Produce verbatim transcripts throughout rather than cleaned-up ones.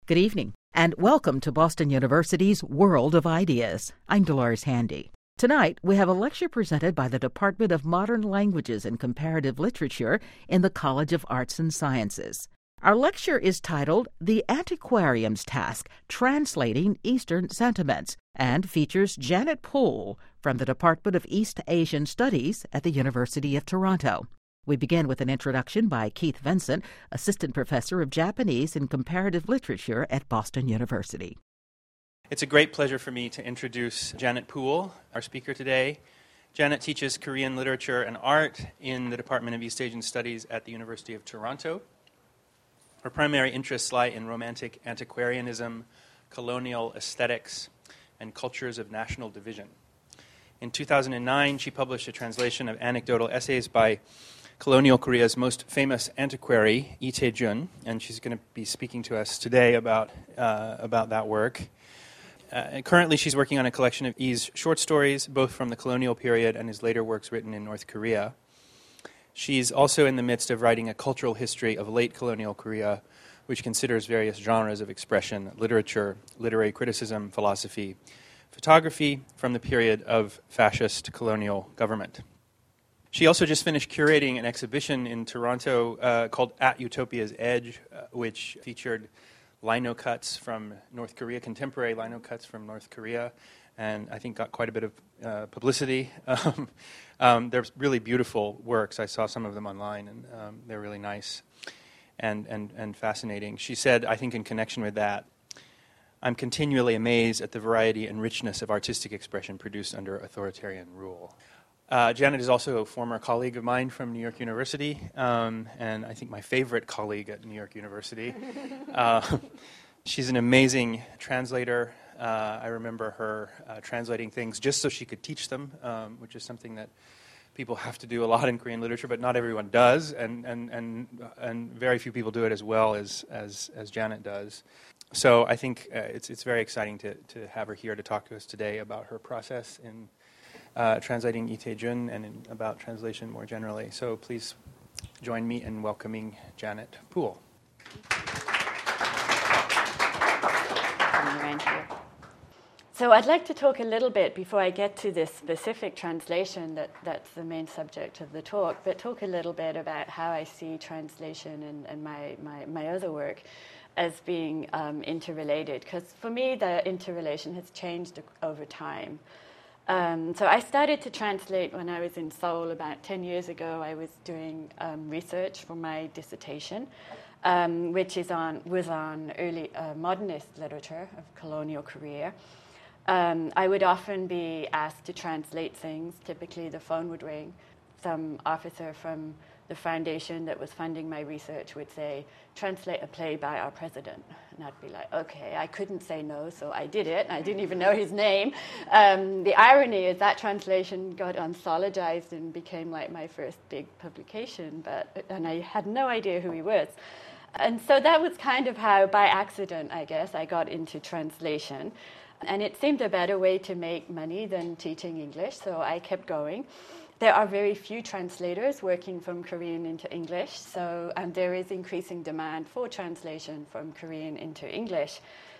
Good evening, and welcome to Boston University's World of Ideas. I'm Dolores Handy. Tonight, we have a lecture presented by the Department of Modern Languages and Comparative Literature in the College of Arts and Sciences. Our lecture is titled The Antiquarian's Task, Translating Eastern Sentiments, and features Janet Poole from the Department of East Asian Studies at the University of Toronto. We begin with an introduction by Keith Vincent, Assistant Professor of Japanese and Comparative Literature at Boston University. It's a great pleasure for me to introduce Janet Poole, our speaker today. Janet teaches Korean literature and art in the Department of East Asian Studies at the University of Toronto. Her primary interests lie in romantic antiquarianism, colonial aesthetics, and cultures of national division. In two thousand nine, she published a translation of anecdotal essays by colonial Korea's most famous antiquary, Lee Tae-jun, and she's going to be speaking to us today about uh, about that work. Uh, currently, she's working on a collection of Lee's short stories, both from the colonial period and his later works written in North Korea. She's also in the midst of writing a cultural history of late colonial Korea, which considers various genres of expression, literature, literary criticism, philosophy, photography, from the period of fascist colonial government. She also just finished curating an exhibition in Toronto uh, called At Utopia's Edge, uh, which featured lino cuts from North Korea, contemporary lino cuts from North Korea, and I think got quite a bit of uh, publicity. Um, um, they're really beautiful works. I saw some of them online, and um, they're really nice and, and, and fascinating. She said, I think in connection with that, I'm continually amazed at the variety and richness of artistic expression produced under authoritarian rule. Uh, Janet is also a former colleague of mine from New York University, um, and I think my favorite colleague at New York University. Uh, she's an amazing translator. Uh, I remember her uh, translating things just so she could teach them, um, which is something that people have to do a lot in Korean literature, but not everyone does, and and and, and very few people do it as well as as, as Janet does. So I think uh, it's it's very exciting to, to have her here to talk to us today about her process in Uh, translating Lee Tae-jun and in, about translation more generally. So please join me in welcoming Janet Poole. So I'd like to talk a little bit, before I get to this specific translation that, that's the main subject of the talk, but talk a little bit about how I see translation and, and my, my, my other work as being um, interrelated. Because for me, the interrelation has changed over time. Um, so I started to translate when I was in Seoul about ten years ago. I was doing um, research for my dissertation, um, which is on was on early uh, modernist literature of colonial Korea. Um, I would often be asked to translate things. Typically, the phone would ring. Some officer from the foundation that was funding my research would say, translate a play by our president. And I'd be like, okay, I couldn't say no, so I did it. I didn't even know his name. Um, the irony is that translation got anthologized and became like my first big publication, but and I had no idea who he was. And so that was kind of how, by accident, I guess, I got into translation. And it seemed a better way to make money than teaching English, so I kept going. There are very few translators working from Korean into English, so and there is increasing demand for translation from Korean into English.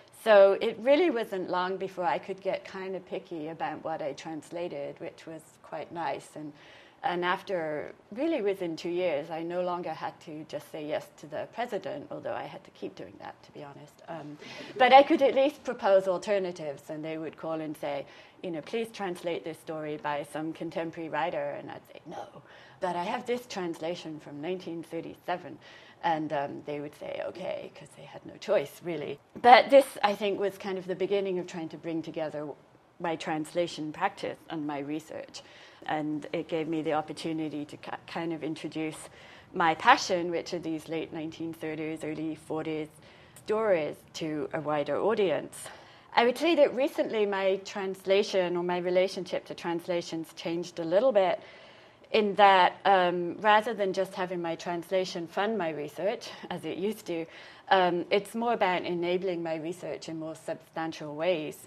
So it really wasn't long before I could get kind of picky about what I translated, which was quite nice. And and after really within two years, I no longer had to just say yes to the president, although I had to keep doing that, to be honest. Um, but I could at least propose alternatives, and they would call and say, you know, please translate this story by some contemporary writer, and I'd say, no, but I have this translation from nineteen thirty-seven, and um, they would say, okay, because they had no choice, really. But this, I think, was kind of the beginning of trying to bring together my translation practice and my research, and it gave me the opportunity to ca- kind of introduce my passion, which are these late nineteen thirties, early forties stories, to a wider audience. I would say that recently my translation or my relationship to translations changed a little bit in that um, rather than just having my translation fund my research, as it used to, um, it's more about enabling my research in more substantial ways.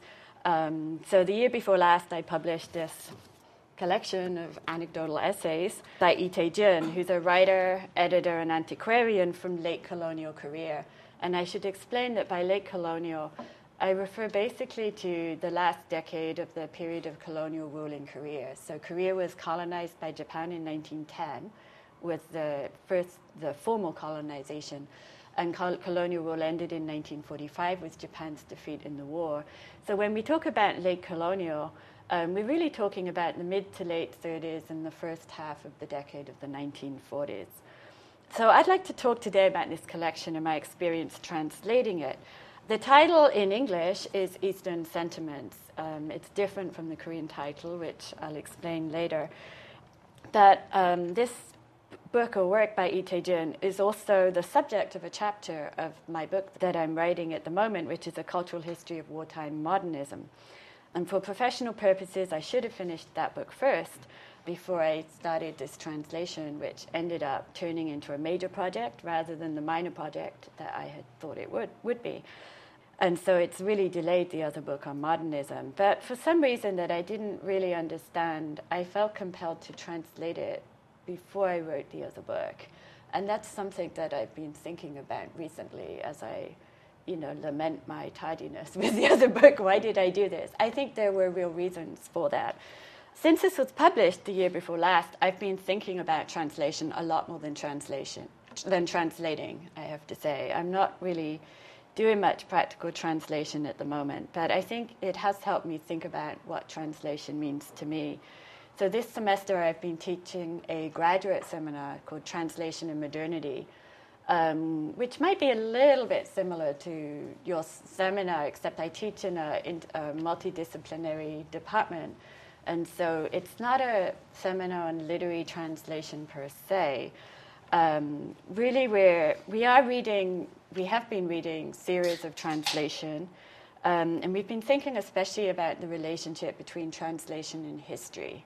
Um, so the year before last, I published this collection of anecdotal essays by Lee Tae-jun, who's a writer, editor, and antiquarian from late colonial Korea. And I should explain that by late colonial, I refer basically to the last decade of the period of colonial rule in Korea. So Korea was colonized by Japan in nineteen ten, with the first, the formal colonization. And col- colonial rule ended in nineteen forty-five with Japan's defeat in the war. So when we talk about late colonial, um, we're really talking about the mid to late thirties and the first half of the decade of the nineteen forties. So I'd like to talk today about this collection and my experience translating it. The title in English is Eastern Sentiments. Um, it's different from the Korean title, which I'll explain later. But um, this book or work by Lee Tae-jun is also the subject of a chapter of my book that I'm writing at the moment, which is A Cultural History of Wartime Modernism. And for professional purposes, I should have finished that book first before I started this translation, which ended up turning into a major project rather than the minor project that I had thought it would, would be. And so it's really delayed the other book on modernism. But for some reason that I didn't really understand, I felt compelled to translate it before I wrote the other book. And that's something that I've been thinking about recently as I, you know, lament my tardiness with the other book. Why did I do this? I think there were real reasons for that. Since this was published the year before last, I've been thinking about translation a lot more than translation, than translating, I have to say. I'm not really doing much practical translation at the moment, but I think it has helped me think about what translation means to me. So this semester I've been teaching a graduate seminar called Translation and Modernity, um, which might be a little bit similar to your seminar, except I teach in a, in a multidisciplinary department. And so it's not a seminar on literary translation per se. Um, really, we're, we are reading, we have been reading series of translation, um, and we've been thinking especially about the relationship between translation and history.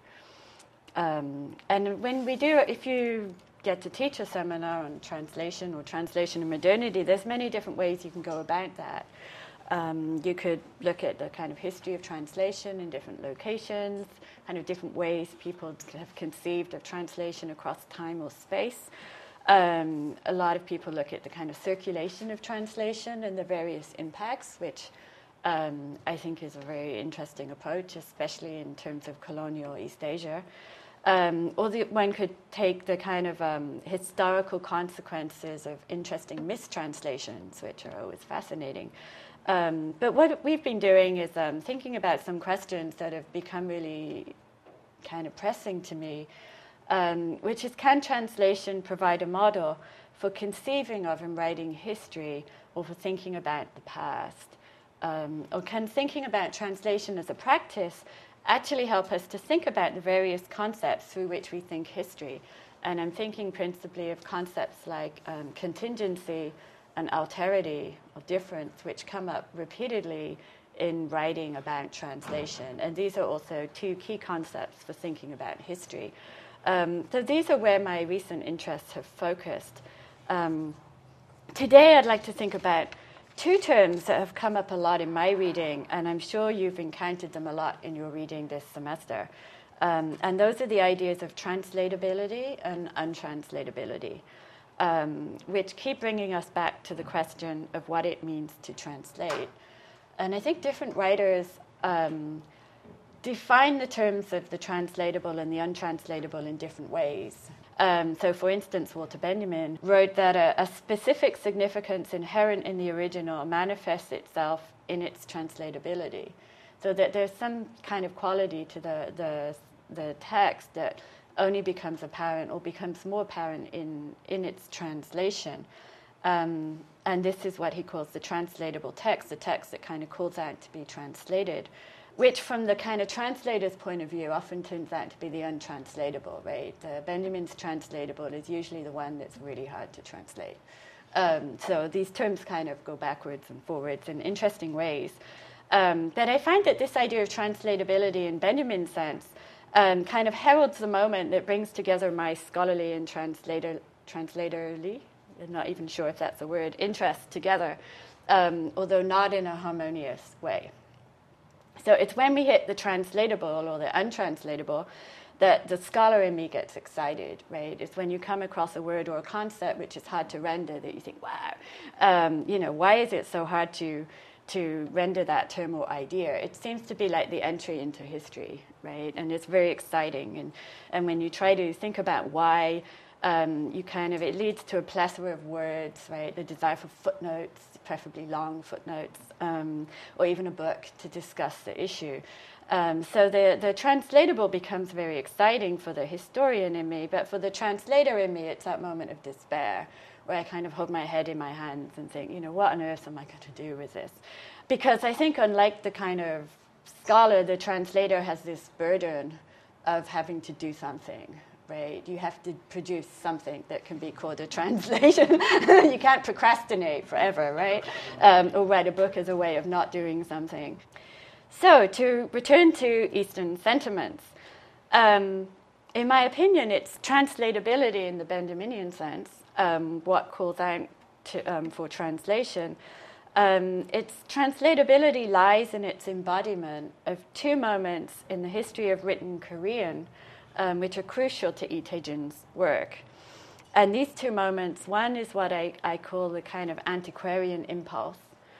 Um, and when we do, if you get to teach a seminar on translation or translation and modernity, there's many different ways you can go about that. Um, you could look at the kind of history of translation in different locations, kind of different ways people have conceived of translation across time or space. Um, a lot of people look at the kind of circulation of translation and the various impacts, which um, I think is a very interesting approach, especially in terms of colonial East Asia. Um, or the, one could take the kind of um, historical consequences of interesting mistranslations, which are always fascinating. Um, but what we've been doing is um, thinking about some questions that have become really kind of pressing to me, um, which is, can translation provide a model for conceiving of and writing history, or for thinking about the past? Um, or can thinking about translation as a practice actually help us to think about the various concepts through which we think history? And I'm thinking principally of concepts like um, contingency and alterity or difference, which come up repeatedly in writing about translation. And these are also two key concepts for thinking about history. Um, so these are where my recent interests have focused. Um, today I'd like to think about two terms that have come up a lot in my reading, and I'm sure you've encountered them a lot in your reading this semester. Um, and those are the ideas of translatability and untranslatability, um, which keep bringing us back to the question of what it means to translate. And I think different writers um, define the terms of the translatable and the untranslatable in different ways. Um, so, for instance, Walter Benjamin wrote that a, a specific significance inherent in the original manifests itself in its translatability. So that there's some kind of quality to the, the, the text that only becomes apparent or becomes more apparent in, in its translation. Um, and this is what he calls the translatable text, the text that kind of calls out to be translated, which from the kind of translator's point of view often turns out to be the untranslatable, right? Uh, Benjamin's translatable is usually the one that's really hard to translate. Um, so these terms kind of go backwards and forwards in interesting ways. Um, but I find that this idea of translatability in Benjamin's sense um, kind of heralds the moment that brings together my scholarly and translator, translatorly, I'm not even sure if that's a word, interests together, um, although not in a harmonious way. So it's when we hit the translatable or the untranslatable that the scholar in me gets excited, right? It's when you come across a word or a concept which is hard to render that you think, wow, um, you know, why is it so hard to to render that term or idea? It seems to be like the entry into history, right? And it's very exciting. And, and when you try to think about why, um, you kind of, it leads to a plethora of words, right? The desire for footnotes, preferably long footnotes, um, or even a book to discuss the issue. Um, so the, the translatable becomes very exciting for the historian in me, but for the translator in me, it's that moment of despair where I kind of hold my head in my hands and think, you know, what on earth am I going to do with this? Because I think unlike the kind of scholar, the translator has this burden of having to do something, right? You have to produce something that can be called a translation. You can't procrastinate forever, right? Um, or write a book as a way of not doing something. So to return to Eastern sentiments, um, in my opinion, it's translatability in the Benjaminian sense, um, what calls out to, um, for translation. Um, its translatability lies in its embodiment of two moments in the history of written Korean, um, which are crucial to Lee Tae-jun's work. And these two moments, one is what I, I call the kind of antiquarian impulse,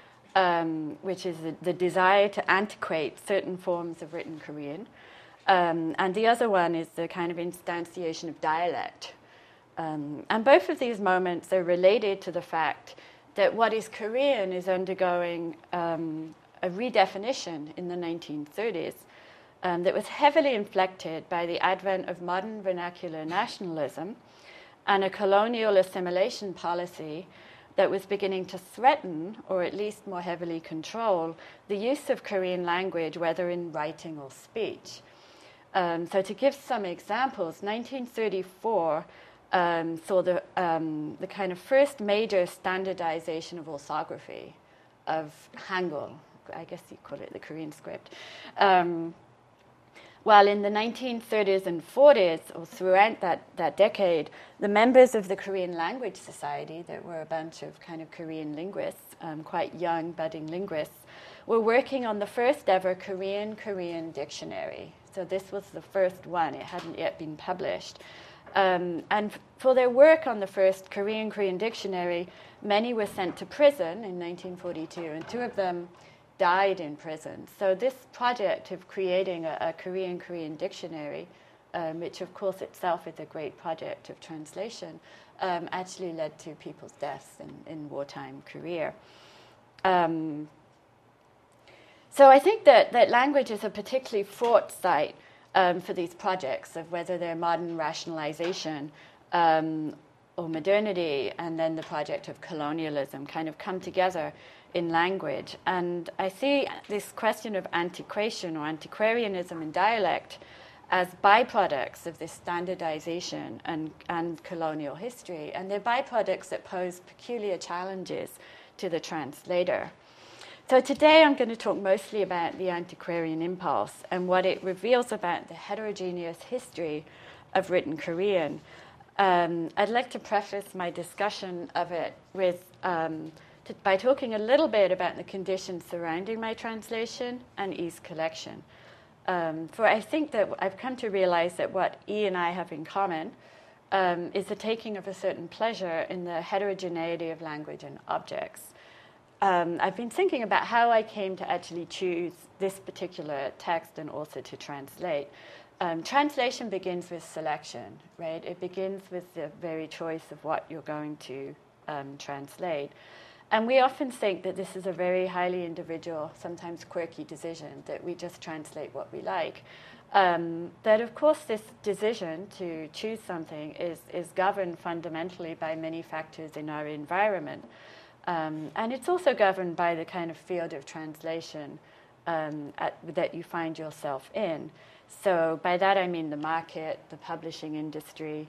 Um, which is the, the desire to antiquate certain forms of written Korean. Um, and the other one is the kind of instantiation of dialect. Um, and both of these moments are related to the fact that what is Korean is undergoing um, a redefinition in the nineteen thirties um, that was heavily inflected by the advent of modern vernacular nationalism and a colonial assimilation policy that was beginning to threaten, or at least more heavily control, the use of Korean language, whether in writing or speech. Um, so to give some examples, nineteen thirty-four um, saw the, um, the kind of first major standardization of orthography of Hangul. I guess you call it the Korean script. Um, While in the nineteen thirties and forties, or throughout that, that decade, the members of the Korean Language Society, that were a bunch of kind of Korean linguists, um, quite young, budding linguists, were working on the first ever Korean-Korean dictionary. So this was the first one. It hadn't yet been published. Um, and f- for their work on the first Korean-Korean dictionary, many were sent to prison in nineteen forty-two, and two of them died in prison. So this project of creating a, a Korean-Korean dictionary, um, which of course itself is a great project of translation, um, actually led to people's deaths in, in wartime Korea. Um, so I think that, that language is a particularly fraught site um, for these projects of whether they're modern rationalization um, or modernity, and then the project of colonialism kind of come together in language. And I see this question of antiquation or antiquarianism in dialect as byproducts of this standardization and, and colonial history. And they're byproducts that pose peculiar challenges to the translator. So today I'm going to talk mostly about the antiquarian impulse and what it reveals about the heterogeneous history of written Korean. Um, I'd like to preface my discussion of it with um, To, by talking a little bit about the conditions surrounding my translation and E's collection. Um, for I think that I've come to realize that what E and I have in common um, is the taking of a certain pleasure in the heterogeneity of language and objects. Um, I've been thinking about how I came to actually choose this particular text and author to translate. Um, translation begins with selection, right? It begins with the very choice of what you're going to um, translate. And we often think that this is a very highly individual, sometimes quirky decision, that we just translate what we like. Um, but of course, this decision to choose something is, is governed fundamentally by many factors in our environment. Um, and it's also governed by the kind of field of translation um, at, that you find yourself in. So by that I mean the market, the publishing industry,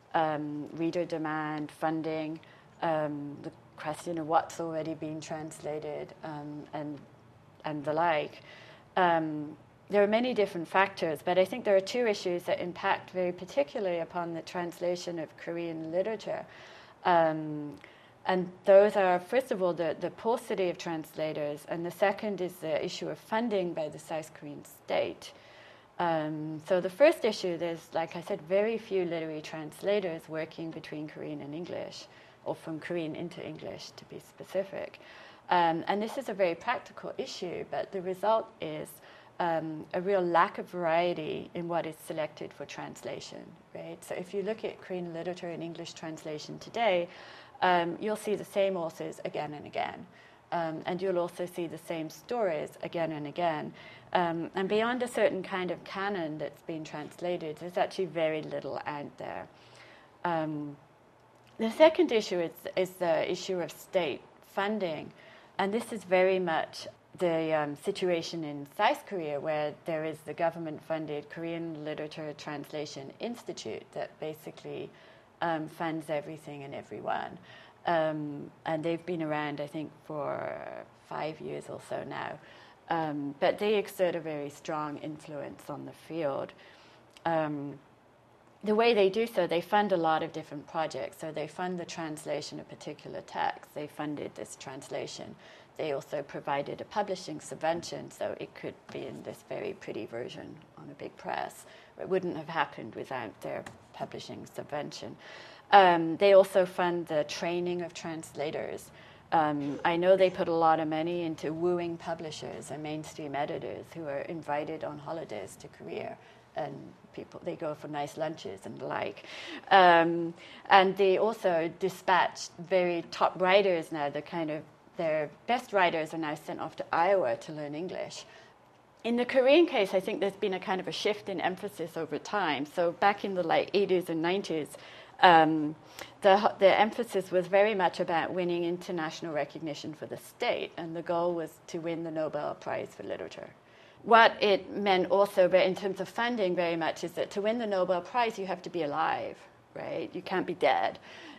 um, reader demand, funding, um, the question of what's already been translated, um, and and the like. Um, there are many different factors, but I think there are two issues that impact very particularly upon the translation of Korean literature. Um, and those are, first of all, the, the paucity of translators, and the second is the issue of funding by the South Korean state. Um, so the first issue, there's, like I said, very few literary translators working between Korean and English, or from Korean into English, to be specific. Um, and this is a very practical issue, but the result is um, a real lack of variety in what is selected for translation, right? So if you look at Korean literature and English translation today, um, you'll see the same authors again and again. Um, and you'll also see the same stories again and again. Um, and beyond a certain kind of canon that's been translated, there's actually very little out there. Um, the second issue is, is the issue of state funding. And this is very much the um, situation in South Korea, where there is the government-funded Korean Literature Translation Institute that basically um, funds everything and everyone. Um, and they've been around, I think, for five years or so now. Um, but they exert a very strong influence on the field. Um, the way they do so, they fund a lot of different projects. So they fund the translation of particular texts. They funded this translation. They also provided a publishing subvention, so it could be in this very pretty version on a big press. It wouldn't have happened without their publishing subvention. Um, they also fund the training of translators. Um, I know they put a lot of money into wooing publishers and mainstream editors who are invited on holidays to Korea, and people, they go for nice lunches and the like. Um, and they also dispatch very top writers now. The kind of their best writers are now sent off to Iowa to learn English. In the Korean case, I think there's been a kind of a shift in emphasis over time. So back in the like eighties and nineties, Um, the, the emphasis was very much about winning international recognition for the state, and the goal was to win the Nobel Prize for Literature. What it meant also, but in terms of funding very much, is that to win the Nobel Prize, you have to be alive, right? You can't be dead.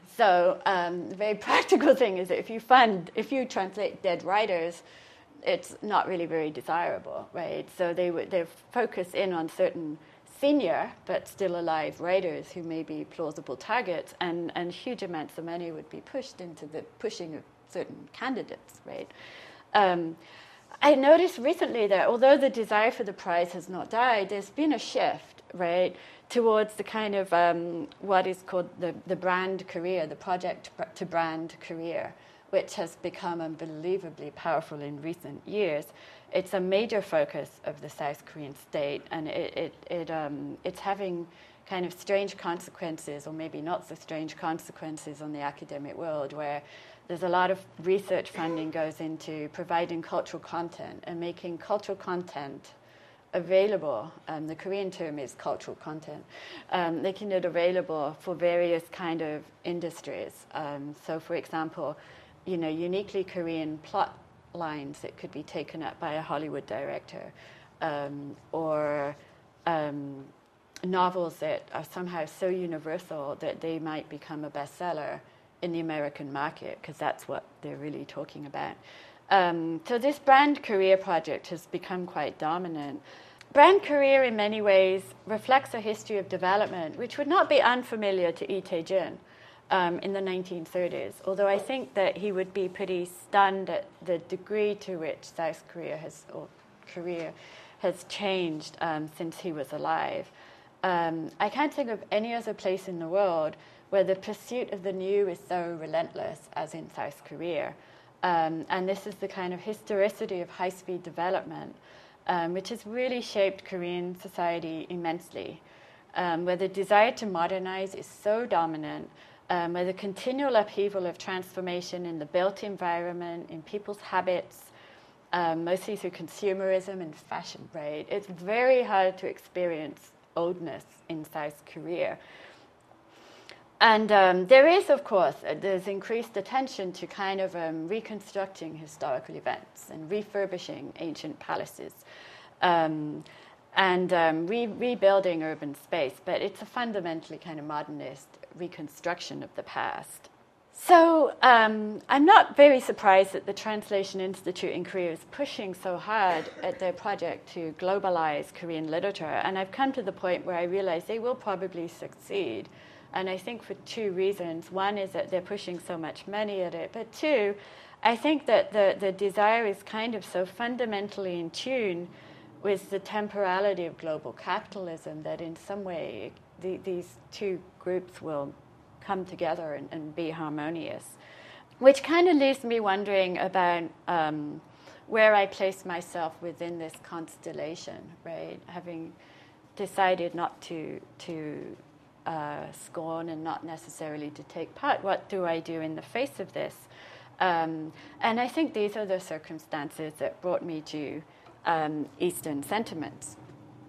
So um, the very practical thing is that if you fund, if you translate dead writers, it's not really very desirable, right? So they would they focus in on certain senior but still alive writers who may be plausible targets, and, and huge amounts of money would be pushed into the pushing of certain candidates, right? Um, I noticed recently that although the desire for the prize has not died, there's been a shift, right, towards the kind of um, what is called the, the brand career, the project to brand career, which has become unbelievably powerful in recent years. It's a major focus of the South Korean state, and it, it, it um, it's having kind of strange consequences, or maybe not so strange consequences, on the academic world, where there's a lot of research funding goes into providing cultural content and making cultural content available. Um, the Korean term is cultural content, um, making it available for various kind of industries. Um, so, for example, you know, uniquely Korean plot lines that could be taken up by a Hollywood director, um, or um, novels that are somehow so universal that they might become a bestseller in the American market, because that's what they're really talking about. Um, so this brand career project has become quite dominant. Brand career in many ways reflects a history of development which would not be unfamiliar to Lee Tae-jun um, in the nineteen thirties, although I think that he would be pretty stunned at the degree to which South Korea has, or Korea has changed um, since he was alive. Um, I can't think of any other place in the world where the pursuit of the new is so relentless as in South Korea. Um, and this is the kind of historicity of high-speed development, um, which has really shaped Korean society immensely, um, where the desire to modernize is so dominant, um, where the continual upheaval of transformation in the built environment, in people's habits, um, mostly through consumerism and fashion, right? It's very hard to experience oldness in South Korea. And um, there is, of course, uh, there's increased attention to kind of um, reconstructing historical events and refurbishing ancient palaces, um, and um, re- rebuilding urban space. But it's a fundamentally kind of modernist reconstruction of the past. So um, I'm not very surprised that the Translation Institute in Korea is pushing so hard at their project to globalize Korean literature. And I've come to the point where I realize they will probably succeed. And I think for two reasons. One is that they're pushing so much money at it. But two, I think that the, the desire is kind of so fundamentally in tune with the temporality of global capitalism, that in some way the, these two groups will come together and, and be harmonious. Which kind of leaves me wondering about um, where I place myself within this constellation, right? Having decided not to to uh, scorn and not necessarily to take part, what do I do in the face of this? Um, and I think these are the circumstances that brought me to um, Eastern Sentiments.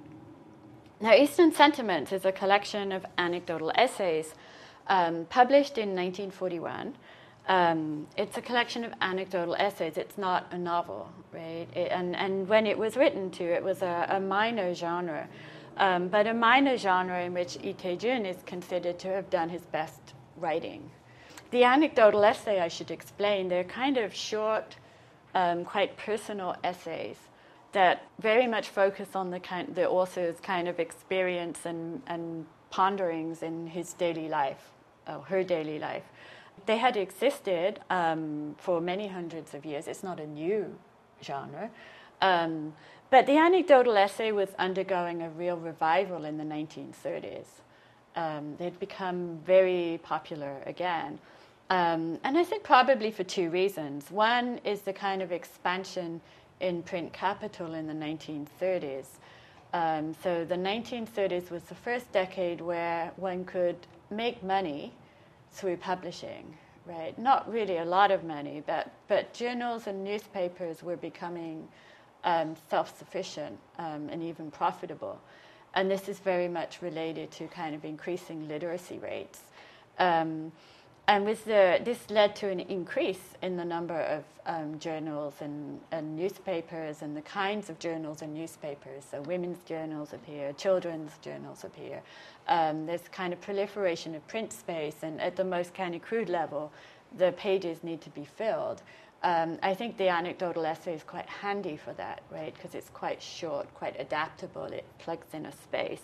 Now, Eastern Sentiments is a collection of anecdotal essays um, published in nineteen forty-one. Um, it's a collection of anecdotal essays. It's not a novel, right? It, and, and when it was written to, it was a, a minor genre, um, but a minor genre in which Lee Tae-jun is considered to have done his best writing. The anecdotal essay, I should explain, they're kind of short, um, quite personal essays that very much focus on the kind, the author's kind of experience and, and ponderings in his daily life, or her daily life. They had existed um, for many hundreds of years. It's not a new genre. Um, but the anecdotal essay was undergoing a real revival in the nineteen thirties. Um, they'd become very popular again. Um, and I think probably for two reasons. One is the kind of expansion in print capital in the nineteen thirties. Um, so the nineteen thirties was the first decade where one could make money through publishing, right? Not really a lot of money, but, but journals and newspapers were becoming um, self-sufficient um, and even profitable. And this is very much related to kind of increasing literacy rates. Um, and with the, this led to an increase in the number of um, journals and, and newspapers and the kinds of journals and newspapers. So women's journals appear, children's journals appear. Um, there's kind of proliferation of print space, and at the most kind of crude level, the pages need to be filled. Um, I think the anecdotal essay is quite handy for that, right? Because it's quite short, quite adaptable. It plugs in a space.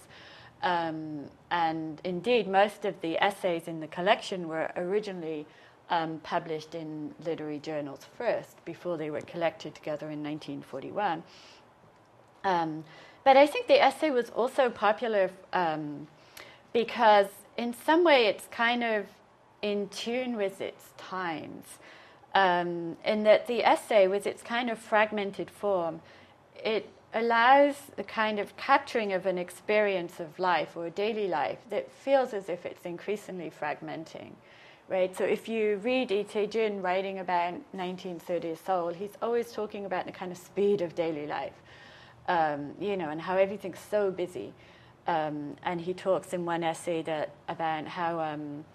Um, and indeed, most of the essays in the collection were originally um, published in literary journals first, before they were collected together in nineteen forty-one. Um, but I think the essay was also popular um, because in some way it's kind of in tune with its times, um, in that the essay, with its kind of fragmented form, it allows the kind of capturing of an experience of life or daily life that feels as if it's increasingly fragmenting, right? So if you read Lee Tae-jun writing about nineteen thirties Seoul, he's always talking about the kind of speed of daily life, um, you know, and how everything's so busy. Um, and he talks in one essay that about how um,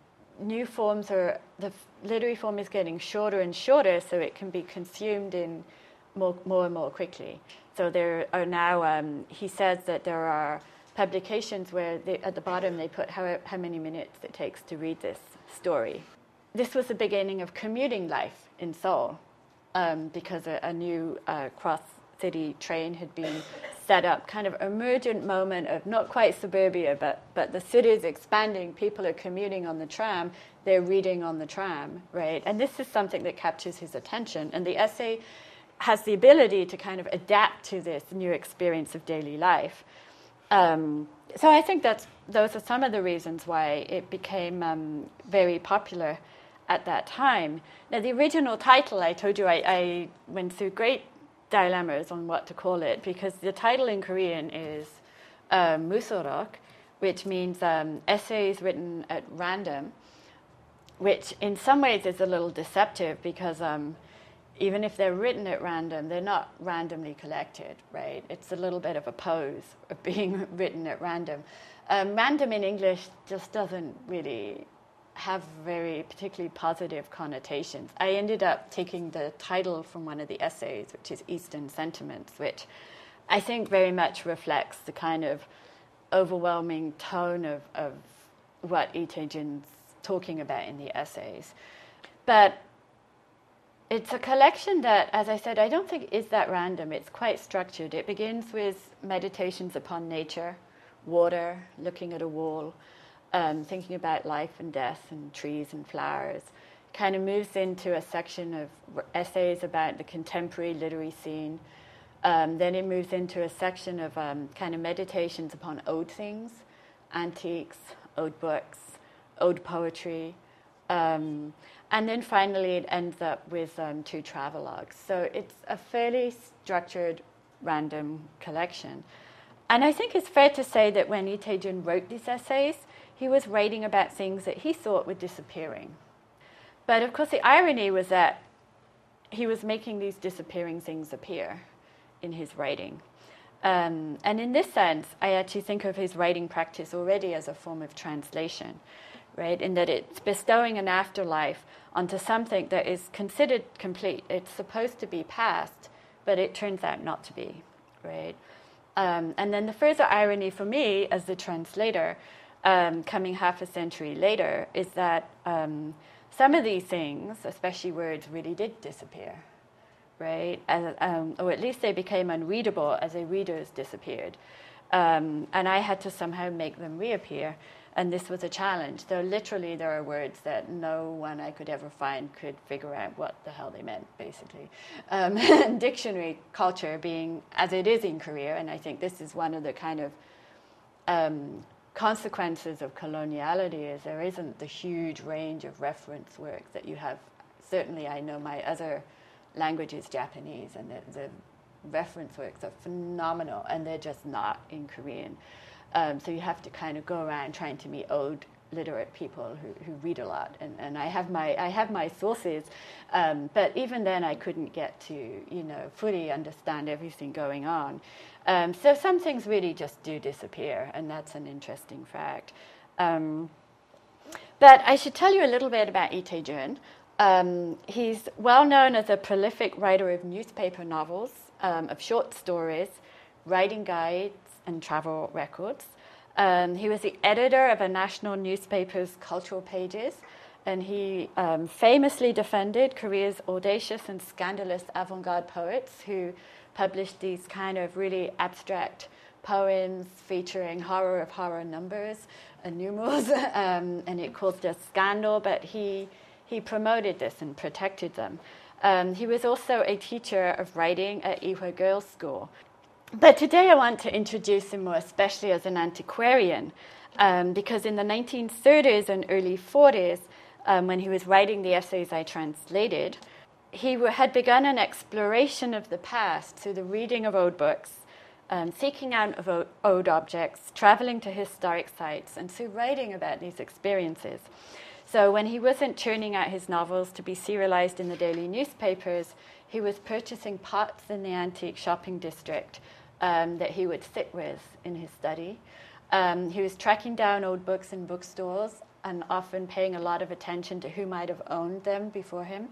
new forms are, the literary form is getting shorter and shorter, so it can be consumed in more, more and more quickly. So there are now, um, he says that there are publications where they, at the bottom they put how, how many minutes it takes to read this story. This was the beginning of commuting life in Seoul, um, because a, a new uh, cross-city train had been set up, kind of emergent moment of not quite suburbia, but, but the city is expanding, people are commuting on the tram, they're reading on the tram, right? And this is something that captures his attention. And the essay has the ability to kind of adapt to this new experience of daily life. Um, so I think that's, those are some of the reasons why it became um, very popular at that time. Now, the original title, I told you, I, I went through great dilemmas on what to call it, because the title in Korean is uh, Musorok, which means um, essays written at random, which in some ways is a little deceptive, because um, even if they're written at random, they're not randomly collected, right? It's a little bit of a pose of being written at random. Um, random in English just doesn't really have very particularly positive connotations. I ended up taking the title from one of the essays, which is Eastern Sentiments, which I think very much reflects the kind of overwhelming tone of, of what Lee Tae-jun's talking about in the essays. But it's a collection that, as I said, I don't think is that random. It's quite structured. It begins with meditations upon nature, water, looking at a wall, um, thinking about life and death and trees and flowers. Kind of moves into a section of essays about the contemporary literary scene, Um, then it moves into a section of um, kind of meditations upon ode things, antiques, ode books, ode poetry. Um, and then finally it ends up with um, two travelogues. So it's a fairly structured, random collection. And I think it's fair to say that when Lee Tae-jun wrote these essays, he was writing about things that he thought were disappearing. But of course the irony was that he was making these disappearing things appear in his writing. Um, and in this sense, I actually think of his writing practice already as a form of translation, right? In that it's bestowing an afterlife onto something that is considered complete. It's supposed to be past, but it turns out not to be, right? Um, and then the further irony for me as the translator, um, coming half a century later, is that um, some of these things, especially words, really did disappear, right? As, um, or at least they became unreadable as their readers disappeared. Um, and I had to somehow make them reappear, and this was a challenge. So literally there are words that no one I could ever find could figure out what the hell they meant, basically. Um, and dictionary culture being, as it is in Korea, and I think this is one of the kind of um, consequences of coloniality, is there isn't the huge range of reference works that you have. Certainly I know my other language is Japanese, and the, the reference works are phenomenal, and they're just not in Korean. Um, so you have to kind of go around trying to meet ode literate people who, who read a lot, and, and I have my I have my sources, um, but even then I couldn't get to you know fully understand everything going on. Um, so some things really just do disappear, and that's an interesting fact. Um, but I should tell you a little bit about Lee Tae-jun. Um, he's well known as a prolific writer of newspaper novels, um, of short stories, writing guides, and travel records. Um, he was the editor of a national newspaper's cultural pages, and he um, famously defended Korea's audacious and scandalous avant-garde poets who published these kind of really abstract poems featuring horror of horror numbers and numerals, um, and it caused a scandal, but he he promoted this and protected them. Um, he was also a teacher of writing at Ewha Girls' School. But today I want to introduce him more especially as an antiquarian, um, because in the nineteen thirties and early forties, um, when he was writing the essays I translated, he w- had begun an exploration of the past through the reading of ode books, um, seeking out of o- ode objects, traveling to historic sites, and through writing about these experiences. So when he wasn't churning out his novels to be serialized in the daily newspapers, he was purchasing pots in the antique shopping district um, that he would sit with in his study. Um, he was tracking down old books in bookstores and often paying a lot of attention to who might have owned them before him.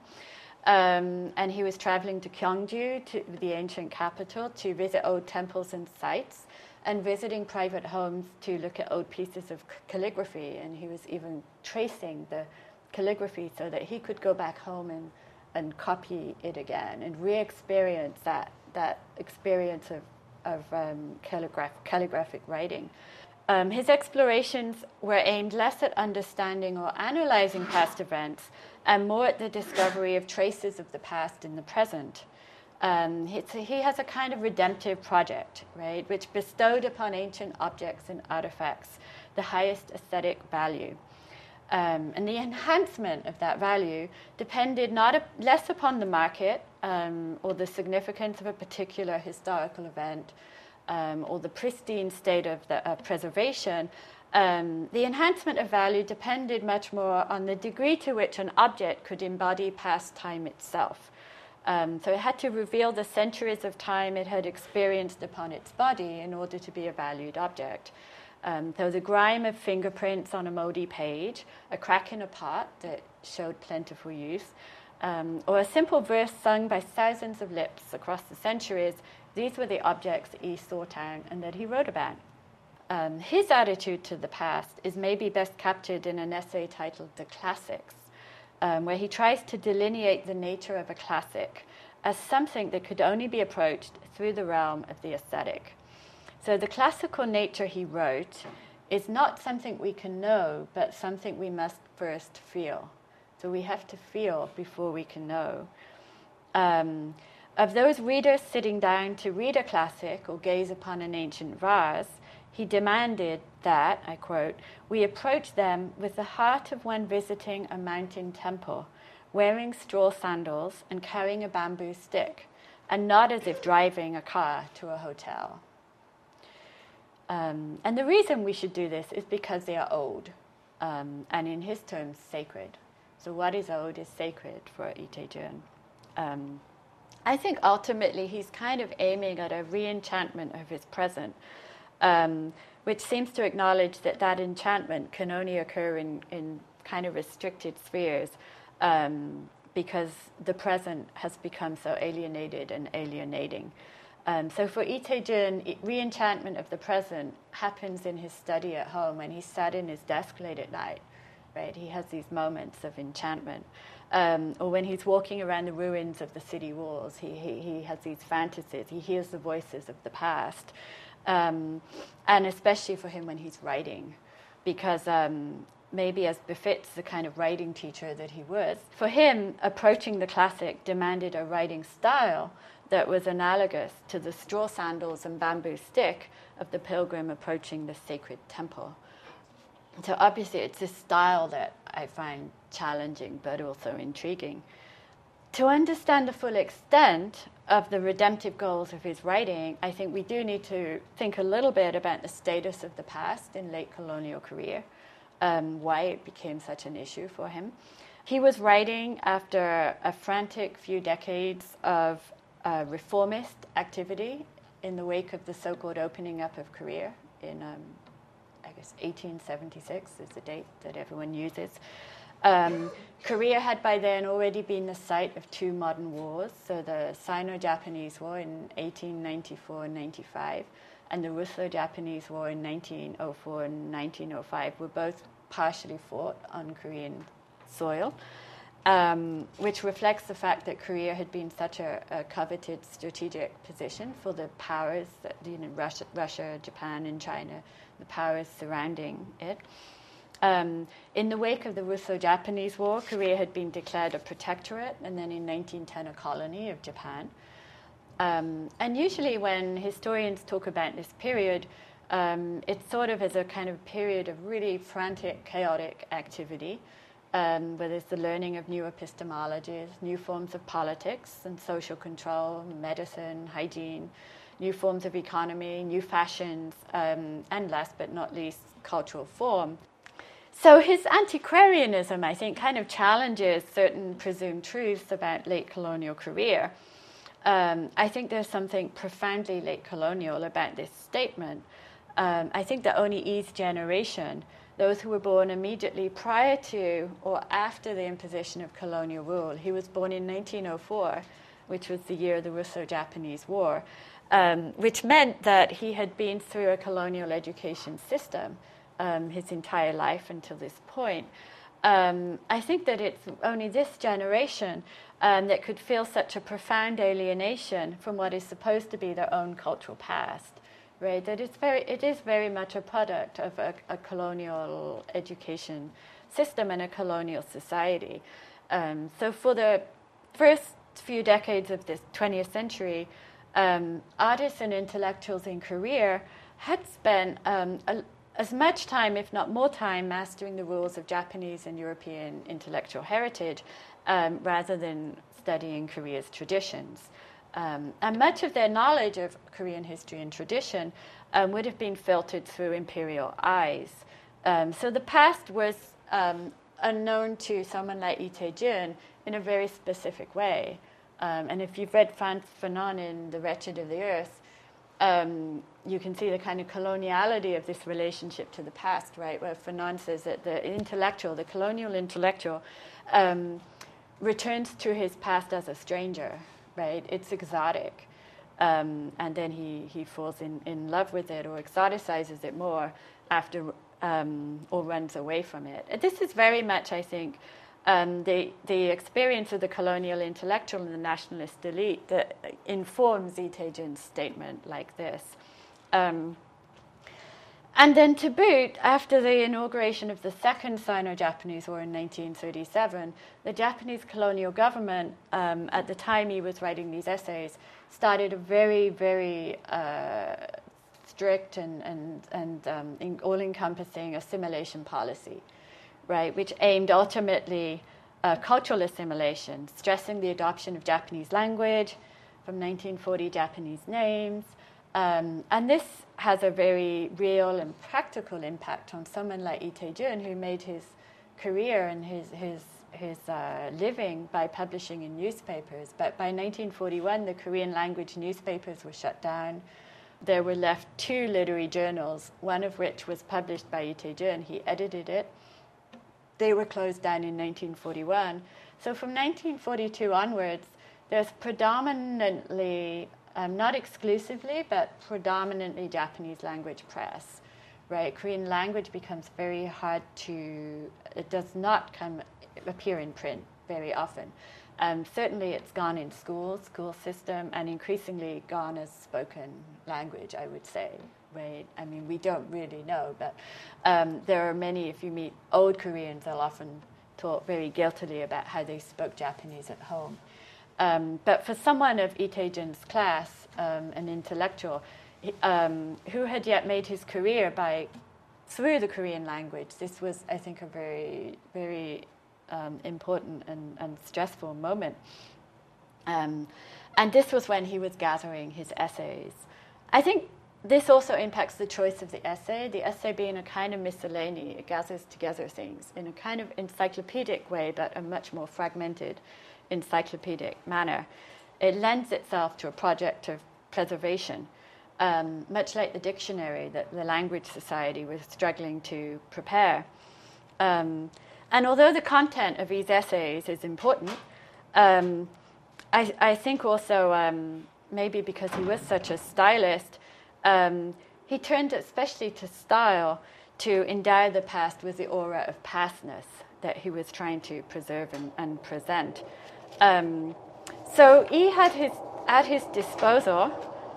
Um, and he was traveling to Gyeongju, to the ancient capital, to visit old temples and sites, and visiting private homes to look at old pieces of calligraphy. And he was even tracing the calligraphy so that he could go back home and, and copy it again and re-experience that, that experience of, of um, calligraph, calligraphic writing. Um, his explorations were aimed less at understanding or analyzing past events and more at the discovery of traces of the past in the present. Um, he, he has a kind of redemptive project, right, which bestowed upon ancient objects and artifacts the highest aesthetic value. Um, and the enhancement of that value depended not a, less upon the market um, or the significance of a particular historical event um, or the pristine state of the uh, preservation. Um, the enhancement of value depended much more on the degree to which an object could embody past time itself. Um, so it had to reveal the centuries of time it had experienced upon its body in order to be a valued object. Um, there was a grime of fingerprints on a moldy page, a crack in a pot that showed plentiful use, um, or a simple verse sung by thousands of lips across the centuries. These were the objects that he sought out and that he wrote about. Um, his attitude to the past is maybe best captured in an essay titled The Classics, Um, where he tries to delineate the nature of a classic as something that could only be approached through the realm of the aesthetic. So the classical nature he wrote is not something we can know, but something we must first feel. So we have to feel before we can know. Um, of those readers sitting down to read a classic or gaze upon an ancient vase, he demanded that, I quote, "we approach them with the heart of one visiting a mountain temple, wearing straw sandals and carrying a bamboo stick, and not as if driving a car to a hotel." Um, and the reason we should do this is because they are old, um, and in his terms, sacred. So what is old is sacred for Lee Tae-jun. Um, I think ultimately he's kind of aiming at a re-enchantment of his present, um, which seems to acknowledge that that enchantment can only occur in, in kind of restricted spheres, um, because the present has become so alienated and alienating. Um, so for Lee Tae-jun, re-enchantment of the present happens in his study at home when he's sat in his desk late at night, right? He has these moments of enchantment. Um, or when he's walking around the ruins of the city walls, he, he, he has these fantasies. He hears the voices of the past. Um, and especially for him when he's writing, because um, maybe as befits the kind of writing teacher that he was, for him, approaching the classic demanded a writing style that was analogous to the straw sandals and bamboo stick of the pilgrim approaching the sacred temple. So obviously it's this style that I find challenging but also intriguing. To understand the full extent of the redemptive goals of his writing, I think we do need to think a little bit about the status of the past in late colonial Korea, um, why it became such an issue for him. He was writing after a frantic few decades of uh, reformist activity in the wake of the so-called opening up of Korea in, um, I guess, eighteen seventy-six is the date that everyone uses. Um, Korea had by then already been the site of two modern wars, so the Sino-Japanese War in eighteen ninety-four and ninety-five, and the Russo-Japanese War in nineteen oh four and nineteen oh five were both partially fought on Korean soil, um, which reflects the fact that Korea had been such a, a coveted strategic position for the powers, that, you know, Russia, Russia, Japan, and China, the powers surrounding it. Um, in the wake of the Russo-Japanese War, Korea had been declared a protectorate, and then in nineteen ten a colony of Japan. Um, and usually when historians talk about this period, um, it's sort of as a kind of period of really frantic, chaotic activity, um, where there's the learning of new epistemologies, new forms of politics and social control, medicine, hygiene, new forms of economy, new fashions, um, and last but not least, cultural form. So his antiquarianism, I think, kind of challenges certain presumed truths about late colonial Korea. Um, I think there's something profoundly late colonial about this statement. Um, I think the Oni-E's generation, those who were born immediately prior to or after the imposition of colonial rule, he was born in nineteen oh four, which was the year of the Russo-Japanese War, um, which meant that he had been through a colonial education system Um, his entire life until this point. Um, I think that it's only this generation um, that could feel such a profound alienation from what is supposed to be their own cultural past, right? That it's very, it is very much a product of a, a colonial education system and a colonial society. Um, so for the first few decades of this twentieth century, um, artists and intellectuals in Korea had spent um, a as much time, if not more time, mastering the rules of Japanese and European intellectual heritage um, rather than studying Korea's traditions. Um, and much of their knowledge of Korean history and tradition um, would have been filtered through imperial eyes. Um, so the past was um, unknown to someone like Lee Tae-jun in a very specific way. Um, and if you've read Frantz Fanon in The Wretched of the Earth, Um, you can see the kind of coloniality of this relationship to the past, right? Where Fanon says that the intellectual, the colonial intellectual, um, returns to his past as a stranger, right? It's exotic. Um, and then he, he falls in, in love with it or exoticizes it more after, um, or runs away from it. This is very much, I think, Um, the, the experience of the colonial intellectual and the nationalist elite that informs Lee Tae-jun's statement like this. Um, And then to boot, after the inauguration of the Second Sino-Japanese War in nineteen thirty-seven, the Japanese colonial government, um, at the time he was writing these essays, started a very, very uh, strict and, and, and um, in all-encompassing assimilation policy, right, which aimed ultimately uh, cultural assimilation, stressing the adoption of Japanese language, from nineteen forty Japanese names. Um, and this has a very real and practical impact on someone like Lee Tae-jun, who made his career and his his his uh, living by publishing in newspapers. But by nineteen forty-one, the Korean language newspapers were shut down. There were left two literary journals, one of which was published by Lee Tae-jun. He edited it. They were closed down in nineteen forty-one. So from nineteen forty-two onwards, there's predominantly, um, not exclusively, but predominantly Japanese language press, right? Korean language becomes very hard to, it does not come appear in print very often. Um, certainly it's gone in schools, school system, and increasingly gone as spoken language, I would say, right? I mean, we don't really know, but um, there are many, if you meet old Koreans, they'll often talk very guiltily about how they spoke Japanese at home. Um, but for someone of Lee Tae-jun's class, um, an intellectual, um, who had yet made his career by through the Korean language, this was, I think, a very, very um, important and, and stressful moment. Um, and this was when he was gathering his essays. I think this also impacts the choice of the essay, the essay being a kind of miscellany. It gathers together things in a kind of encyclopedic way, but a much more fragmented encyclopedic manner. It lends itself to a project of preservation, um, much like the dictionary that the Language Society was struggling to prepare. Um, and although the content of these essays is important, um, I, I think also um, maybe because he was such a stylist, um, he turned especially to style to endow the past with the aura of pastness that he was trying to preserve and, and present. Um, so he had his, at his disposal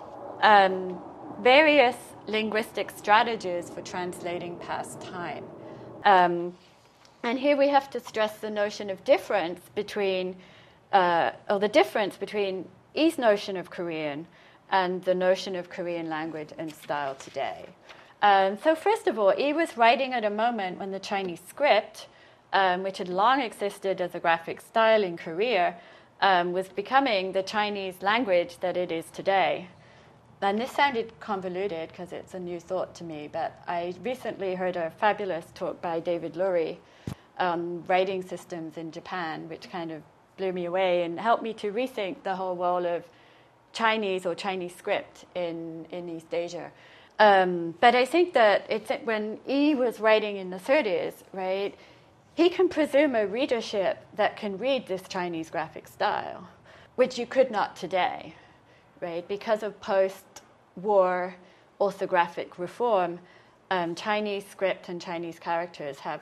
um, various linguistic strategies for translating past time. Um, and here we have to stress the notion of difference between, uh, or the difference between Yi's notion of Korean and the notion of Korean language and style today. Um, so first of all, Yi was writing at a moment when the Chinese script, Um, which had long existed as a graphic style in Korea, um, was becoming the Chinese language that it is today. And this sounded convoluted because it's a new thought to me, but I recently heard a fabulous talk by David Lurie on writing systems in Japan, which kind of blew me away and helped me to rethink the whole role of Chinese or Chinese script in, in East Asia. Um, but I think that it's when Yi was writing in the thirties, right, he can presume a readership that can read this Chinese graphic style, which you could not today, right? Because of post-war orthographic reform, um, Chinese script and Chinese characters have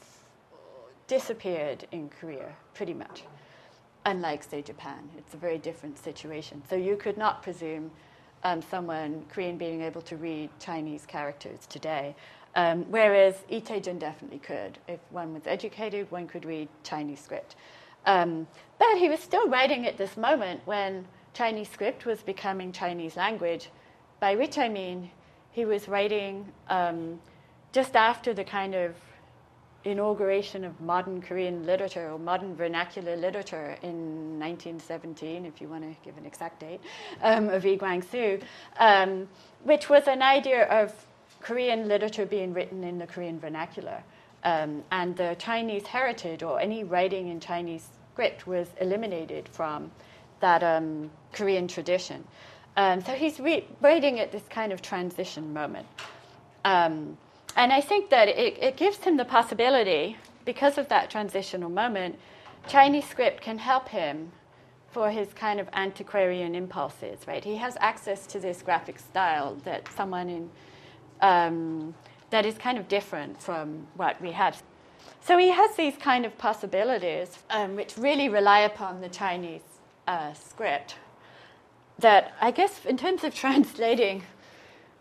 disappeared in Korea, pretty much. Unlike, say, Japan. It's a very different situation. So you could not presume um, someone, Korean, being able to read Chinese characters today. Um, whereas Lee Tae-jun definitely could. If one was educated, one could read Chinese script. Um, but he was still writing at this moment when Chinese script was becoming Chinese language, by which I mean he was writing um, just after the kind of inauguration of modern Korean literature or modern vernacular literature in nineteen seventeen, if you want to give an exact date, um, of Lee Kwang-soo, um, which was an idea of Korean literature being written in the Korean vernacular. Um, and the Chinese heritage or any writing in Chinese script was eliminated from that um, Korean tradition. Um, so he's re- writing at this kind of transition moment. Um, and I think that it, it gives him the possibility, because of that transitional moment, Chinese script can help him for his kind of antiquarian impulses, right? He has access to this graphic style that someone in Um, that is kind of different from what we have. So he has these kind of possibilities um, which really rely upon the Chinese uh, script that I guess in terms of translating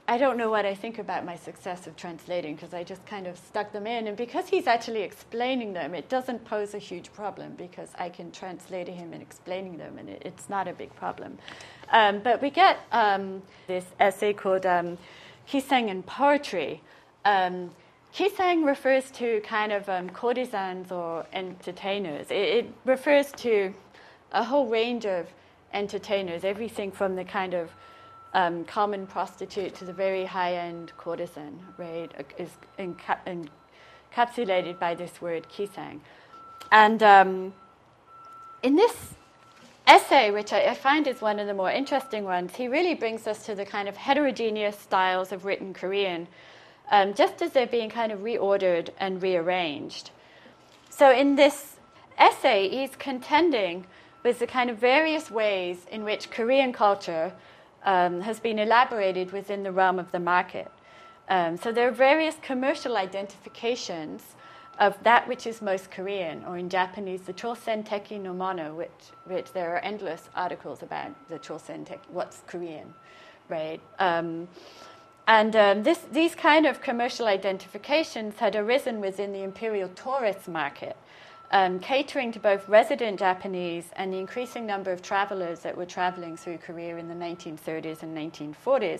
I don't know what I think about my success of translating, because I just kind of stuck them in. And because he's actually explaining them, it doesn't pose a huge problem, because I can translate him and explaining them, and it, it's not a big problem. Um, but we get um, this essay called um, Kisang and Poetry. Um, Kisang refers to kind of um, courtesans or entertainers. It, it refers to a whole range of entertainers, everything from the kind of um, common prostitute to the very high-end courtesan, right, is enca- encapsulated by this word kisang. And um, in this essay, which I, I find is one of the more interesting ones, he really brings us to the kind of heterogeneous styles of written Korean, um, just as they're being kind of reordered and rearranged. So in this essay, he's contending with the kind of various ways in which Korean culture um, has been elaborated within the realm of the market. Um, so there are various commercial identifications of that which is most Korean, or in Japanese, the Chosen Teki no Mono, which, which there are endless articles about the Chosen Teki, what's Korean, right? Um, and um, this, these kind of commercial identifications had arisen within the imperial tourist market, um, catering to both resident Japanese and the increasing number of travelers that were traveling through Korea in the nineteen thirties and nineteen forties.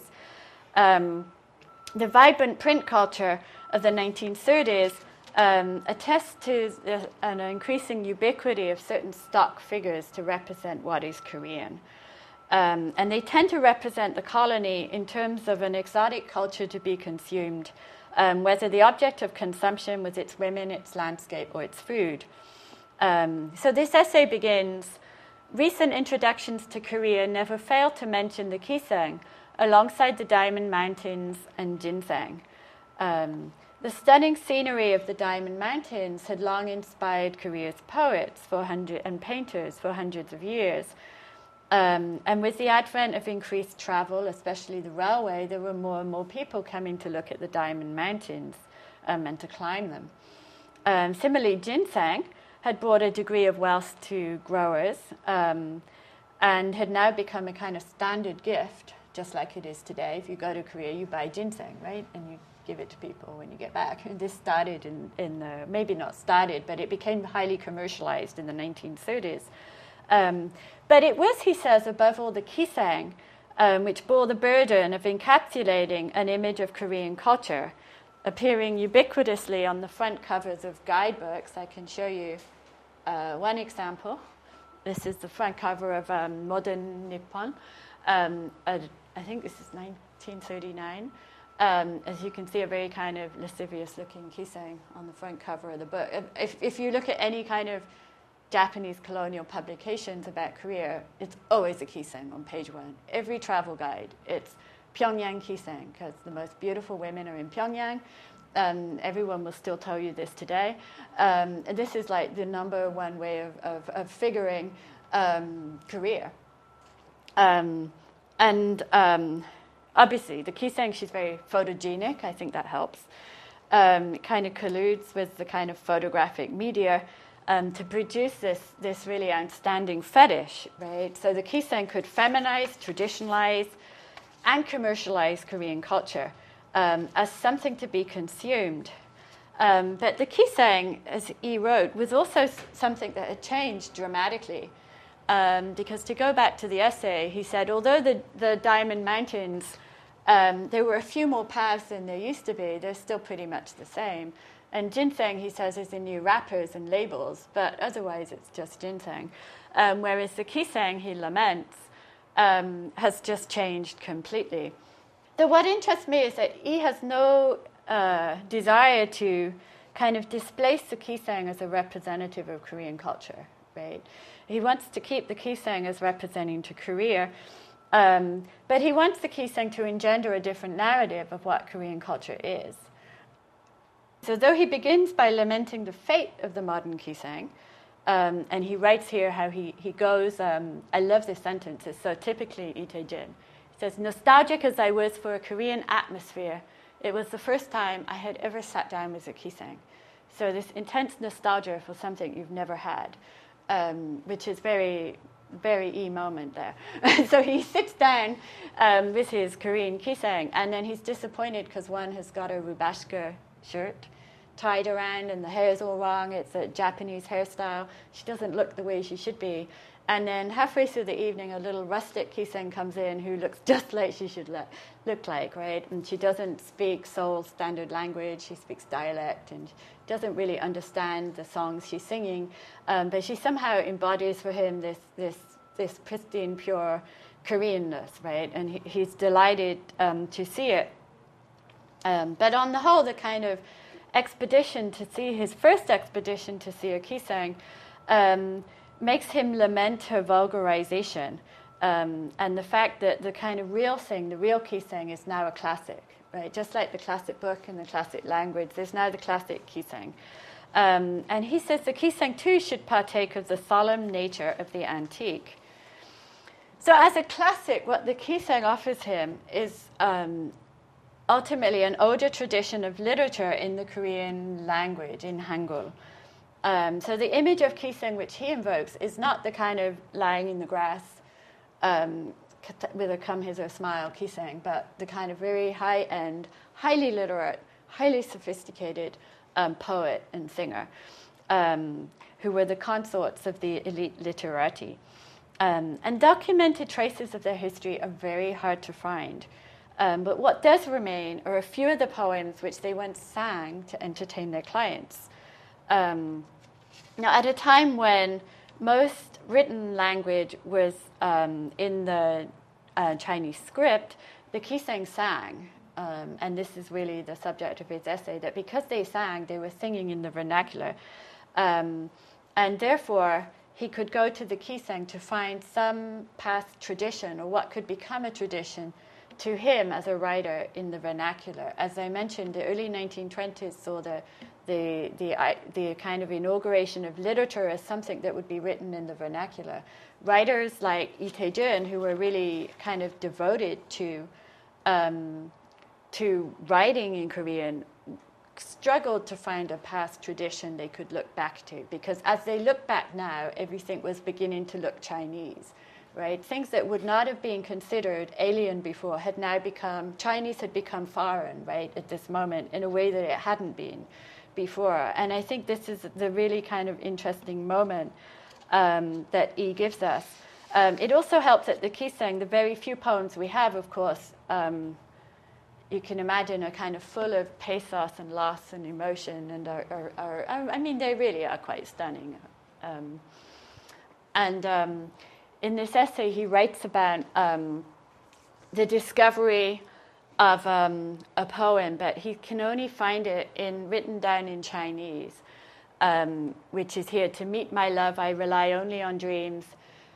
Um, the vibrant print culture of the nineteen thirties Um, attest to the, an increasing ubiquity of certain stock figures to represent what is Korean. Um, and they tend to represent the colony in terms of an exotic culture to be consumed, um, whether the object of consumption was its women, its landscape, or its food. Um, so this essay begins, recent introductions to Korea never fail to mention the Kisang alongside the Diamond Mountains and ginseng. Um, The stunning scenery of the Diamond Mountains had long inspired Korea's poets for hundred, and painters for hundreds of years. Um, and with the advent of increased travel, especially the railway, there were more and more people coming to look at the Diamond Mountains um, and to climb them. Um, similarly, ginseng had brought a degree of wealth to growers um, and had now become a kind of standard gift, just like it is today. If you go to Korea, you buy ginseng, right? And you give it to people when you get back. And this started in, in the, maybe not started, but it became highly commercialized in the nineteen thirties. Um, but it was, he says, above all the Kisang, um, which bore the burden of encapsulating an image of Korean culture, appearing ubiquitously on the front covers of guidebooks. I can show you uh, one example. This is the front cover of um, Modern Nippon. Um, uh, I think this is nineteen thirty-nine. Um, as you can see, a very kind of lascivious-looking kisang on the front cover of the book. If, if you look at any kind of Japanese colonial publications about Korea, it's always a kisang on page one. Every travel guide, it's Pyongyang kisang, because the most beautiful women are in Pyongyang. Um, everyone will still tell you this today. Um, and this is like the number one way of, of, of figuring um, Korea. Um, and... Um, Obviously, the kisang, she's very photogenic. I think that helps. Um, it kind of colludes with the kind of photographic media um, to produce this, this really outstanding fetish, right? So the kisang could feminize, traditionalize, and commercialize Korean culture um, as something to be consumed. Um, but the kisang, as he wrote, was also something that had changed dramatically. Um, because to go back to the essay, he said, although the, the Diamond Mountains, um, there were a few more paths than there used to be, they're still pretty much the same. And ginseng, he says, is in new wrappers and labels, but otherwise it's just ginseng. Um, whereas the kisang, he laments, um, has just changed completely. So what interests me is that he has no uh, desire to kind of displace the kisang as a representative of Korean culture, right? He wants to keep the kisang as representing to Korea, um, but he wants the kisang to engender a different narrative of what Korean culture is. So though he begins by lamenting the fate of the modern kisang, um, and he writes here how he, he goes, um, I love this sentence, it's so typically Lee Tae-jin. He says, nostalgic as I was for a Korean atmosphere, it was the first time I had ever sat down with a kisang. So this intense nostalgia for something you've never had. Um, which is very very E moment there. So he sits down um, with his Korean kisang, and then he's disappointed because one has got a rubashka shirt tied around and the hair's all wrong. It's a Japanese hairstyle. She doesn't look the way she should be. And then halfway through the evening, a little rustic kisang comes in who looks just like she should look, look like, right? And she doesn't speak Seoul standard language. She speaks dialect and doesn't really understand the songs she's singing. Um, but she somehow embodies for him this this this pristine, pure Koreanness, right? And he, he's delighted um, to see it. Um, but on the whole, the kind of expedition to see, his first expedition to see a kisang, um, makes him lament her vulgarization um, and the fact that the kind of real thing, the real kisang, is now a classic, right? Just like the classic book and the classic language, there's now the classic kisang. Um, and he says the kisang too should partake of the solemn nature of the antique. So as a classic, what the kisang offers him is um, ultimately an older tradition of literature in the Korean language, in Hangul. Um, so the image of kisang which he invokes is not the kind of lying in the grass um, with a come hither smile kisang, but the kind of very high-end, highly literate, highly sophisticated um, poet and singer um, who were the consorts of the elite literati. Um, and documented traces of their history are very hard to find. Um, but what does remain are a few of the poems which they once sang to entertain their clients. Um, now, at a time when most written language was um, in the uh, Chinese script, the kisang sang, um, and this is really the subject of his essay, that because they sang, they were singing in the vernacular. Um, and therefore, he could go to the kisang to find some past tradition or what could become a tradition to him as a writer in the vernacular. As I mentioned, the early nineteen twenties saw the the the, the kind of inauguration of literature as something that would be written in the vernacular. Writers like Lee Tae-jun, who were really kind of devoted to um, to writing in Korean, struggled to find a past tradition they could look back to, because as they look back now, everything was beginning to look Chinese. Right? Things that would not have been considered alien before had now become, Chinese had become foreign, right, at this moment, in a way that it hadn't been before. And I think this is the really kind of interesting moment um, that E gives us. Um, it also helps that the kisang, the very few poems we have, of course, um, you can imagine are kind of full of pathos and loss and emotion, and are, are, are I mean, they really are quite stunning. Um, and... Um, In this essay, he writes about um, the discovery of um, a poem, but he can only find it in written down in Chinese, um, which is here: "To meet my love, I rely only on dreams.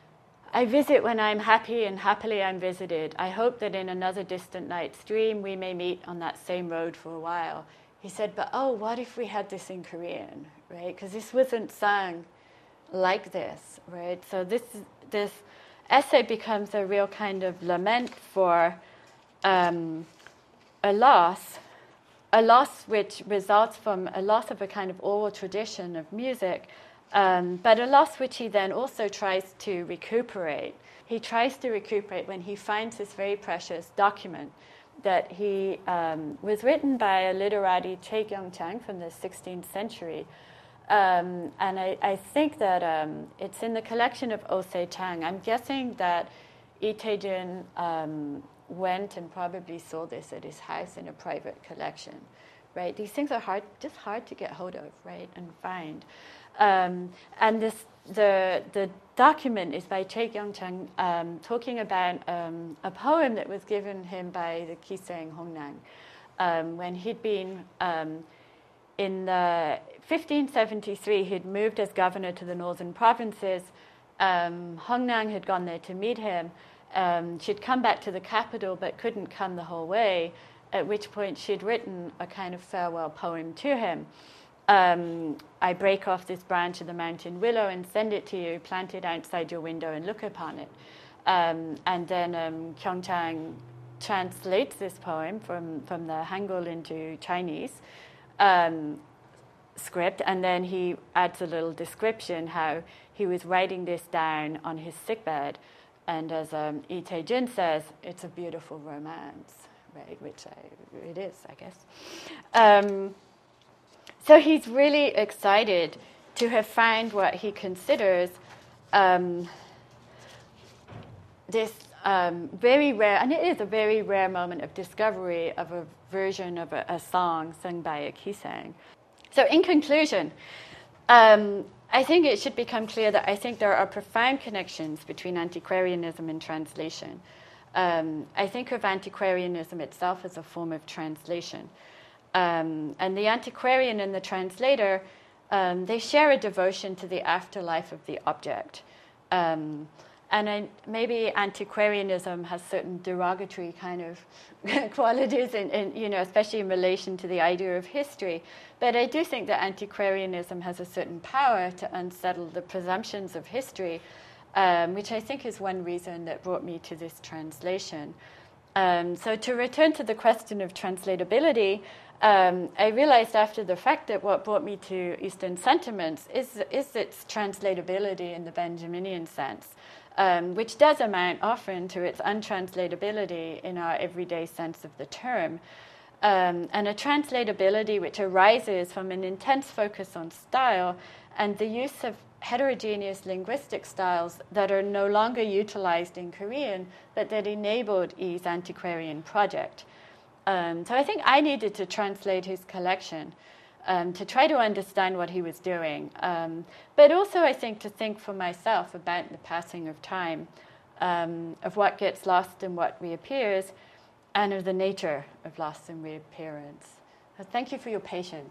I visit when I'm happy, and happily I'm visited. I hope that in another distant night's dream we may meet on that same road for a while." He said, but oh, what if we had this in Korean, right? Because this wasn't sung like this, right? So this this essay becomes a real kind of lament for um, a loss, a loss which results from a loss of a kind of oral tradition of music, um, but a loss which he then also tries to recuperate. He tries to recuperate when he finds this very precious document that he um, was written by a literati, Choi Kyung-chang, from the sixteenth century. Um, and I, I think that um, it's in the collection of Oh Se-chang. I'm guessing that Lee Tae-jun um, went and probably saw this at his house in a private collection, right? These things are hard, just hard to get hold of, right, and find. Um, and this, the the document is by Choi Kyung-chang, um, talking about um, a poem that was given him by the kisang Hong Nang um, when he'd been. Um, In the fifteen seventy-three, he'd moved as governor to the northern provinces. Um, Hong Nang had gone there to meet him. Um, she'd come back to the capital but couldn't come the whole way, at which point she'd written a kind of farewell poem to him. Um, I break off this branch of the mountain willow and send it to you, plant it outside your window and look upon it. Um, and then um, Kyung-chang translates this poem from, from the Hangul into Chinese. Um, script, and then he adds a little description how he was writing this down on his sickbed. And as um, Lee Tae-jun says, it's a beautiful romance, right? Which I, it is, I guess. Um, so he's really excited to have found what he considers um, this um, very rare, and it is a very rare moment of discovery of a version of a, a song sung by a kisang. So in conclusion, um, I think it should become clear that I think there are profound connections between antiquarianism and translation. Um, I think of antiquarianism itself as a form of translation. Um, and the antiquarian and the translator, um, they share a devotion to the afterlife of the object. Um, and I, maybe antiquarianism has certain derogatory kind of qualities, in, in, you know, especially in relation to the idea of history. But I do think that antiquarianism has a certain power to unsettle the presumptions of history, um, which I think is one reason that brought me to this translation. Um, so to return to the question of translatability, um, I realized after the fact that what brought me to Eastern Sentiments is, is its translatability in the Benjaminian sense. Um, which does amount often to its untranslatability in our everyday sense of the term. Um, and a translatability which arises from an intense focus on style and the use of heterogeneous linguistic styles that are no longer utilized in Korean, but that enabled Yi's antiquarian project. Um, so I think I needed to translate his collection Um, to try to understand what he was doing, um, but also I think to think for myself about the passing of time, um, of what gets lost and what reappears, and of the nature of loss and reappearance. So thank you for your patience.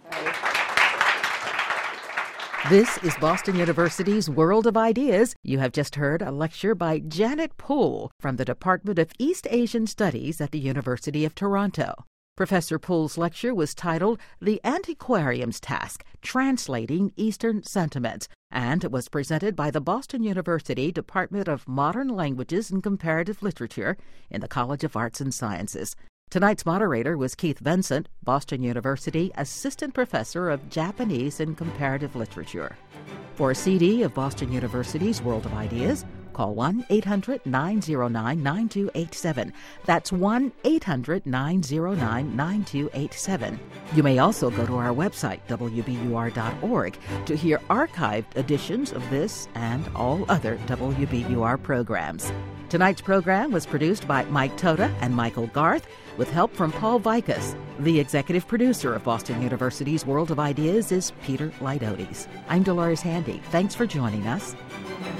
This is Boston University's World of Ideas. You have just heard a lecture by Janet Poole from the Department of East Asian Studies at the University of Toronto. Professor Poole's lecture was titled The Antiquarian's Task, Translating Eastern Sentiments, and it was presented by the Boston University Department of Modern Languages and Comparative Literature in the College of Arts and Sciences. Tonight's moderator was Keith Vincent, Boston University Assistant Professor of Japanese and Comparative Literature. For a C D of Boston University's World of Ideas, call one eight hundred nine oh nine nine two eight seven. That's one eight hundred nine oh nine nine two eight seven. You may also go to our website, w b u r dot org, to hear archived editions of this and all other W B U R programs. Tonight's program was produced by Mike Toda and Michael Garth, with help from Paul Vikas. The executive producer of Boston University's World of Ideas is Peter Lydotes. I'm Dolores Handy. Thanks for joining us.